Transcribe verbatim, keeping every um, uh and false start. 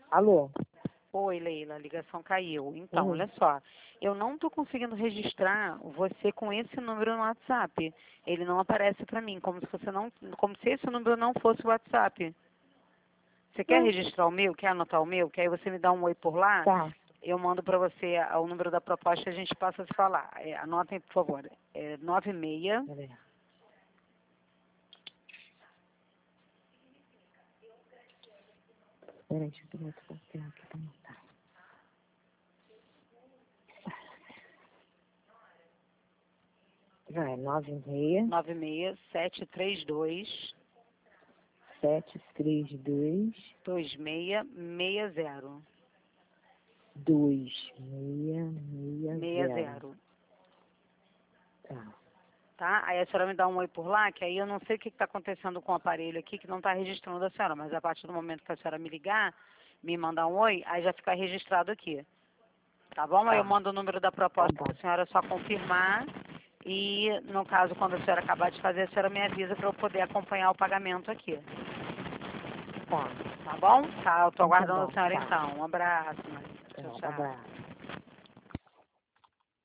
Alô? Oi, Leila, a ligação caiu. Então, Uhum. olha só, eu não estou conseguindo registrar você com esse número no WhatsApp. Ele não aparece para mim, como se você não, como se esse número não fosse o WhatsApp. Você quer Hum. registrar o meu? Quer anotar o meu? Que aí você me dá um oi por lá? Tá. Eu mando para você a- o número da proposta e a gente passa a se falar. É, anotem, por favor. É nove seis. Peraí. Peraí, deixa eu pegar outro papel aqui pra anotar. Vai, nove seis, nove seis sete três dois sete três dois, dois seis seis zero. dois seis seis seis zero. zero. Tá. Tá? Aí a senhora me dá um oi por lá, que aí eu não sei o que está acontecendo com o aparelho aqui, que não está registrando a senhora, mas a partir do momento que a senhora me ligar, me mandar um oi, aí já fica registrado aqui. Tá bom? Aí eu Tá. mando o número da Tá proposta bom. para a senhora só confirmar e, no caso, quando a senhora acabar de fazer, a senhora me avisa para eu poder acompanhar o pagamento aqui. Tá. Tá bom? Tá, eu tô Então tá aguardando bom. a senhora Tá. então. Um abraço, Maria. Tá. Tchau, Um tchau. abraço.